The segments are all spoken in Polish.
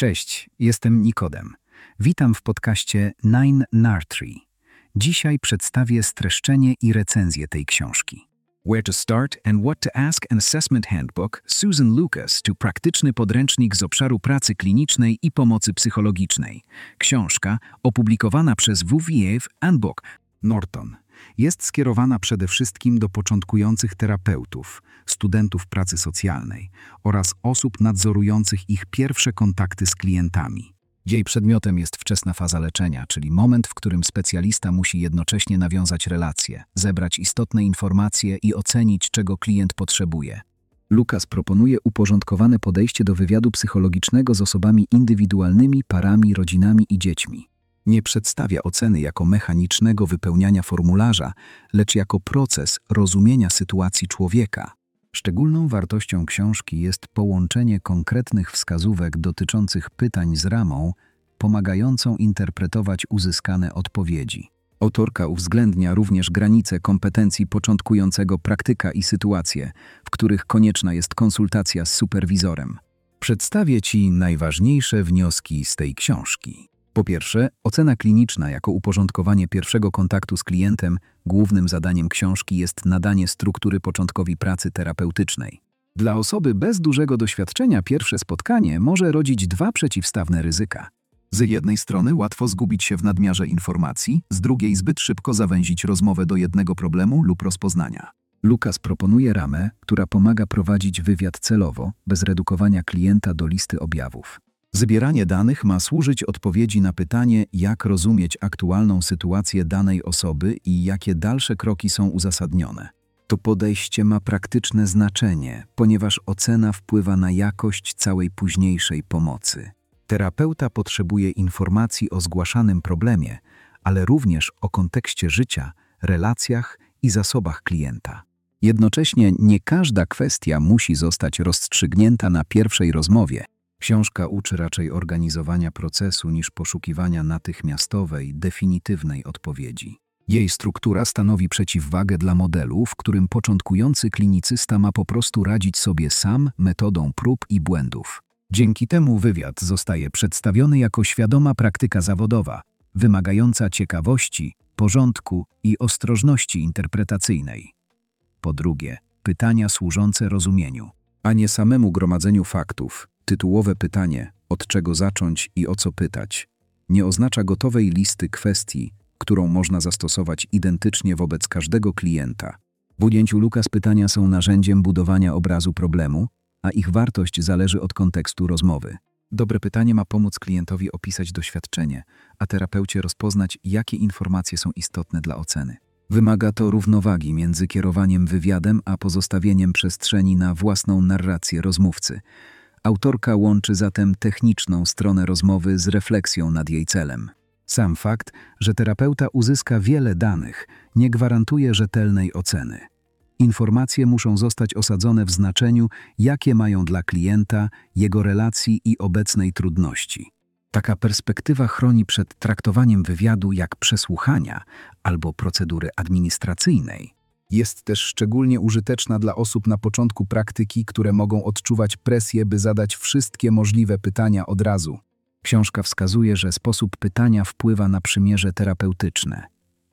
Cześć, jestem Nikodem. Witam w podcaście 9NAR3. Dzisiaj przedstawię streszczenie i recenzję tej książki. Where to Start and What to Ask an Assessment Handbook Susan Lucas to praktyczny podręcznik z obszaru pracy klinicznej i pomocy psychologicznej. Książka, opublikowana przez WVA Handbook Norton, jest skierowana przede wszystkim do początkujących terapeutów, studentów pracy socjalnej oraz osób nadzorujących ich pierwsze kontakty z klientami. Jej przedmiotem jest wczesna faza leczenia, czyli moment, w którym specjalista musi jednocześnie nawiązać relacje, zebrać istotne informacje i ocenić, czego klient potrzebuje. Lucas proponuje uporządkowane podejście do wywiadu psychologicznego z osobami indywidualnymi, parami, rodzinami i dziećmi. Nie przedstawia oceny jako mechanicznego wypełniania formularza, lecz jako proces rozumienia sytuacji człowieka. Szczególną wartością książki jest połączenie konkretnych wskazówek dotyczących pytań z ramą, pomagającą interpretować uzyskane odpowiedzi. Autorka uwzględnia również granice kompetencji początkującego praktyka i sytuacje, w których konieczna jest konsultacja z superwizorem. Przedstawię Ci najważniejsze wnioski z tej książki. Po pierwsze, ocena kliniczna jako uporządkowanie pierwszego kontaktu z klientem. Głównym zadaniem książki jest nadanie struktury początkowi pracy terapeutycznej. Dla osoby bez dużego doświadczenia pierwsze spotkanie może rodzić dwa przeciwstawne ryzyka. Z jednej strony łatwo zgubić się w nadmiarze informacji, z drugiej zbyt szybko zawęzić rozmowę do jednego problemu lub rozpoznania. Lucas proponuje ramę, która pomaga prowadzić wywiad celowo, bez redukowania klienta do listy objawów. Zbieranie danych ma służyć odpowiedzi na pytanie, jak rozumieć aktualną sytuację danej osoby i jakie dalsze kroki są uzasadnione. To podejście ma praktyczne znaczenie, ponieważ ocena wpływa na jakość całej późniejszej pomocy. Terapeuta potrzebuje informacji o zgłaszanym problemie, ale również o kontekście życia, relacjach i zasobach klienta. Jednocześnie nie każda kwestia musi zostać rozstrzygnięta na pierwszej rozmowie. Książka uczy raczej organizowania procesu niż poszukiwania natychmiastowej, definitywnej odpowiedzi. Jej struktura stanowi przeciwwagę dla modelu, w którym początkujący klinicysta ma po prostu radzić sobie sam metodą prób i błędów. Dzięki temu wywiad zostaje przedstawiony jako świadoma praktyka zawodowa, wymagająca ciekawości, porządku i ostrożności interpretacyjnej. Po drugie, pytania służące rozumieniu, a nie samemu gromadzeniu faktów. Tytułowe pytanie, od czego zacząć i o co pytać, nie oznacza gotowej listy kwestii, którą można zastosować identycznie wobec każdego klienta. W ujęciu Lucas pytania są narzędziem budowania obrazu problemu, a ich wartość zależy od kontekstu rozmowy. Dobre pytanie ma pomóc klientowi opisać doświadczenie, a terapeucie rozpoznać, jakie informacje są istotne dla oceny. Wymaga to równowagi między kierowaniem wywiadem a pozostawieniem przestrzeni na własną narrację rozmówcy. Autorka łączy zatem techniczną stronę rozmowy z refleksją nad jej celem. Sam fakt, że terapeuta uzyska wiele danych, nie gwarantuje rzetelnej oceny. Informacje muszą zostać osadzone w znaczeniu, jakie mają dla klienta, jego relacji i obecnej trudności. Taka perspektywa chroni przed traktowaniem wywiadu jak przesłuchania albo procedury administracyjnej. Jest też szczególnie użyteczna dla osób na początku praktyki, które mogą odczuwać presję, by zadać wszystkie możliwe pytania od razu. Książka wskazuje, że sposób pytania wpływa na przymierze terapeutyczne.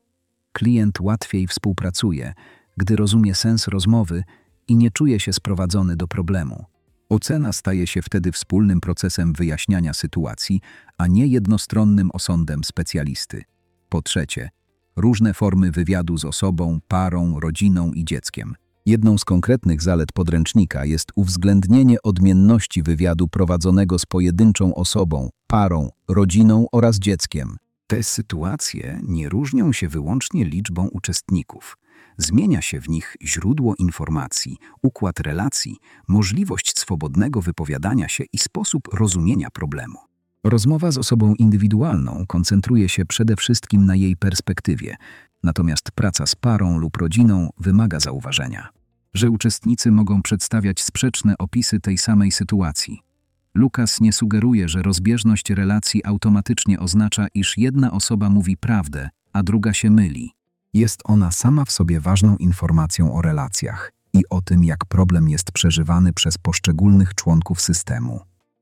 Klient łatwiej współpracuje, gdy rozumie sens rozmowy i nie czuje się sprowadzony do problemu. Ocena staje się wtedy wspólnym procesem wyjaśniania sytuacji, a nie jednostronnym osądem specjalisty. Po trzecie, różne formy wywiadu z osobą, parą, rodziną i dzieckiem. Jedną z konkretnych zalet podręcznika jest uwzględnienie odmienności wywiadu prowadzonego z pojedynczą osobą, parą, rodziną oraz dzieckiem. Te sytuacje nie różnią się wyłącznie liczbą uczestników. Zmienia się w nich źródło informacji, układ relacji, możliwość swobodnego wypowiadania się i sposób rozumienia problemu. Rozmowa z osobą indywidualną koncentruje się przede wszystkim na jej perspektywie, natomiast praca z parą lub rodziną wymaga zauważenia, że uczestnicy mogą przedstawiać sprzeczne opisy tej samej sytuacji. Lucas nie sugeruje, że rozbieżność relacji automatycznie oznacza, iż jedna osoba mówi prawdę, a druga się myli. Jest ona sama w sobie ważną informacją o relacjach i o tym, jak problem jest przeżywany przez poszczególnych członków systemu.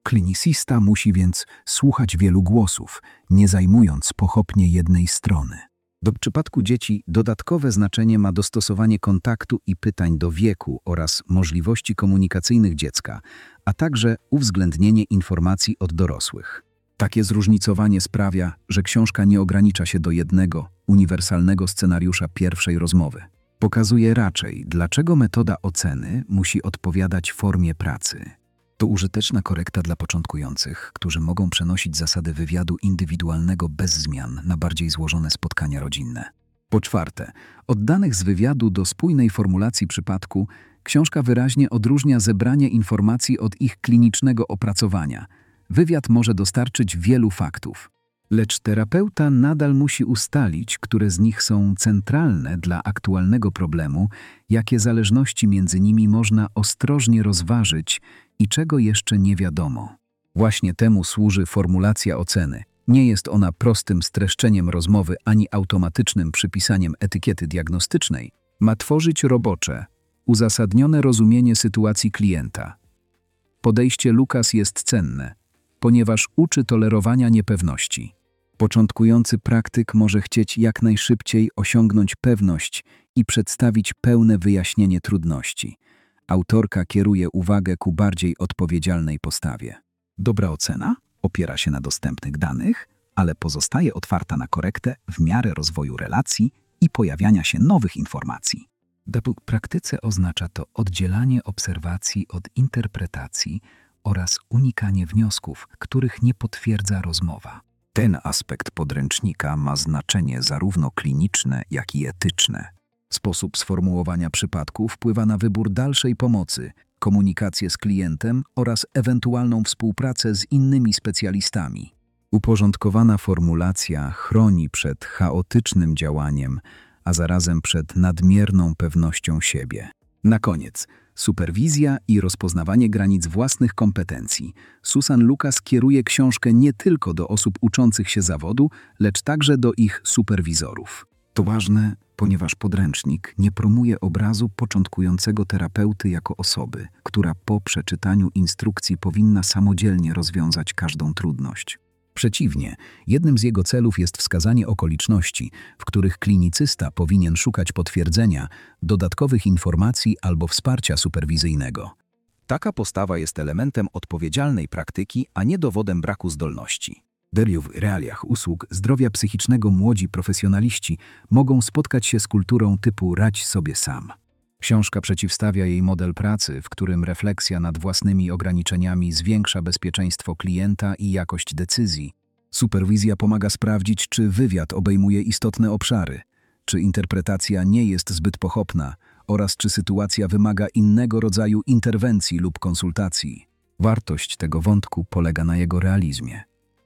Klinicista musi więc słuchać wielu głosów, nie zajmując pochopnie jednej strony. W przypadku dzieci dodatkowe znaczenie ma dostosowanie kontaktu i pytań do wieku oraz możliwości komunikacyjnych dziecka, a także uwzględnienie informacji od dorosłych. Takie zróżnicowanie sprawia, że książka nie ogranicza się do jednego, uniwersalnego scenariusza pierwszej rozmowy. Pokazuje raczej, dlaczego metoda oceny musi odpowiadać formie pracy. To użyteczna korekta dla początkujących, którzy mogą przenosić zasady wywiadu indywidualnego bez zmian na bardziej złożone spotkania rodzinne. Po czwarte, od danych z wywiadu do spójnej formulacji przypadku, książka wyraźnie odróżnia zebranie informacji od ich klinicznego opracowania. Wywiad może dostarczyć wielu faktów, lecz terapeuta nadal musi ustalić, które z nich są centralne dla aktualnego problemu, jakie zależności między nimi można ostrożnie rozważyć i czego jeszcze nie wiadomo. Właśnie temu służy formulacja oceny. Nie jest ona prostym streszczeniem rozmowy ani automatycznym przypisaniem etykiety diagnostycznej. Ma tworzyć robocze, uzasadnione rozumienie sytuacji klienta. Podejście Lucas jest cenne, ponieważ uczy tolerowania niepewności. Początkujący praktyk może chcieć jak najszybciej osiągnąć pewność i przedstawić pełne wyjaśnienie trudności. Autorka kieruje uwagę ku bardziej odpowiedzialnej postawie. Dobra ocena opiera się na dostępnych danych, ale pozostaje otwarta na korektę w miarę rozwoju relacji i pojawiania się nowych informacji. W praktyce oznacza to oddzielanie obserwacji od interpretacji oraz unikanie wniosków, których nie potwierdza rozmowa. Ten aspekt podręcznika ma znaczenie zarówno kliniczne, jak i etyczne. Sposób sformułowania przypadku wpływa na wybór dalszej pomocy, komunikację z klientem oraz ewentualną współpracę z innymi specjalistami. Uporządkowana formulacja chroni przed chaotycznym działaniem, a zarazem przed nadmierną pewnością siebie. Na koniec, superwizja i rozpoznawanie granic własnych kompetencji. Susan Lucas kieruje książkę nie tylko do osób uczących się zawodu, lecz także do ich superwizorów. To ważne, ponieważ podręcznik nie promuje obrazu początkującego terapeuty jako osoby, która po przeczytaniu instrukcji powinna samodzielnie rozwiązać każdą trudność. Przeciwnie, jednym z jego celów jest wskazanie okoliczności, w których klinicysta powinien szukać potwierdzenia, dodatkowych informacji albo wsparcia superwizyjnego. Taka postawa jest elementem odpowiedzialnej praktyki, a nie dowodem braku zdolności. W realiach usług zdrowia psychicznego młodzi profesjonaliści mogą spotkać się z kulturą typu radź sobie sam. Książka przeciwstawia jej model pracy, w którym refleksja nad własnymi ograniczeniami zwiększa bezpieczeństwo klienta i jakość decyzji. Superwizja pomaga sprawdzić, czy wywiad obejmuje istotne obszary, czy interpretacja nie jest zbyt pochopna oraz czy sytuacja wymaga innego rodzaju interwencji lub konsultacji. Wartość tego wątku polega na jego realizmie.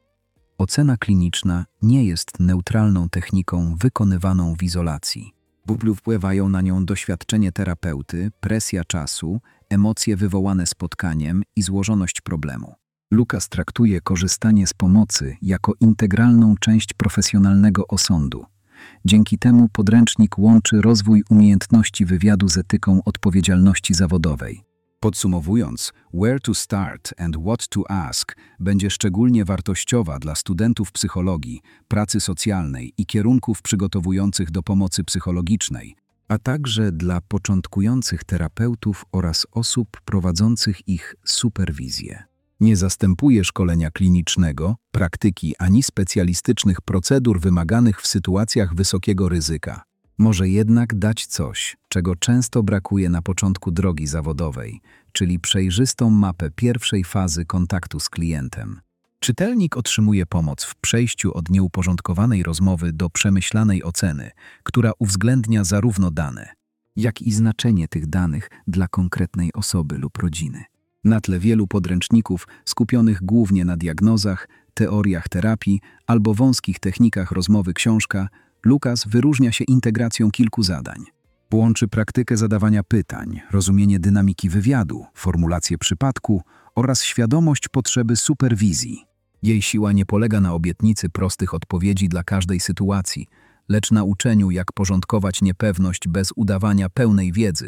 Ocena kliniczna nie jest neutralną techniką wykonywaną w izolacji. Wpływają na nią doświadczenie terapeuty, presja czasu, emocje wywołane spotkaniem i złożoność problemu. Lucas traktuje korzystanie z pomocy jako integralną część profesjonalnego osądu. Dzięki temu podręcznik łączy rozwój umiejętności wywiadu z etyką odpowiedzialności zawodowej. Podsumowując, Where to Start and What to Ask będzie szczególnie wartościowa dla studentów psychologii, pracy socjalnej i kierunków przygotowujących do pomocy psychologicznej, a także dla początkujących terapeutów oraz osób prowadzących ich superwizję. Nie zastępuje szkolenia klinicznego, praktyki ani specjalistycznych procedur wymaganych w sytuacjach wysokiego ryzyka. Może jednak dać coś, czego często brakuje na początku drogi zawodowej, czyli przejrzystą mapę pierwszej fazy kontaktu z klientem. Czytelnik otrzymuje pomoc w przejściu od nieuporządkowanej rozmowy do przemyślanej oceny, która uwzględnia zarówno dane, jak i znaczenie tych danych dla konkretnej osoby lub rodziny. Na tle wielu podręczników skupionych głównie na diagnozach, teoriach terapii albo wąskich technikach rozmowy książka Lucas wyróżnia się integracją kilku zadań. Łączy praktykę zadawania pytań, rozumienie dynamiki wywiadu, formulację przypadku oraz świadomość potrzeby superwizji. Jej siła nie polega na obietnicy prostych odpowiedzi dla każdej sytuacji, lecz na uczeniu, jak porządkować niepewność bez udawania pełnej wiedzy.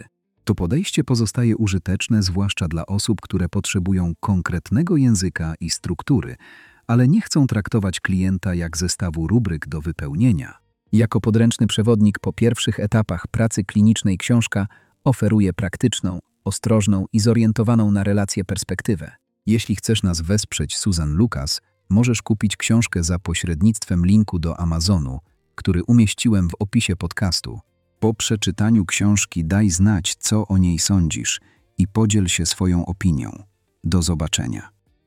To podejście pozostaje użyteczne zwłaszcza dla osób, które potrzebują konkretnego języka i struktury, ale nie chcą traktować klienta jak zestawu rubryk do wypełnienia. Jako podręczny przewodnik po pierwszych etapach pracy klinicznej książka oferuje praktyczną, ostrożną i zorientowaną na relacje perspektywę. Jeśli chcesz nas wesprzeć, Susan Lucas, możesz kupić książkę za pośrednictwem linku do Amazonu, który umieściłem w opisie podcastu. Po przeczytaniu książki daj znać, co o niej sądzisz i podziel się swoją opinią. Do zobaczenia.